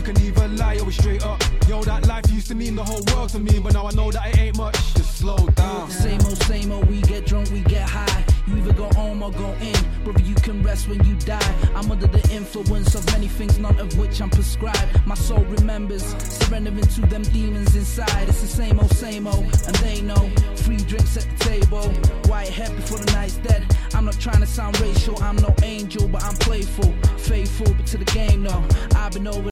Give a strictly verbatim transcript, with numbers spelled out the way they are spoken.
We can either lie or we straight up. Yo, that life used to mean the whole world to me, but now I know that it ain't much. Just slow down. Same old, same old, we get drunk, we get high. You either go home or go in. Brother, you can rest when you die. I'm under the influence of many things, none of which I'm prescribed. My soul remembers, surrendering to them demons inside. It's the same old, same old, and they know. Free drinks at the table, white head before the night's dead. I'm not trying to sound racial, I'm no angel, but I'm playful. Faithful, but to the game, no. I've been over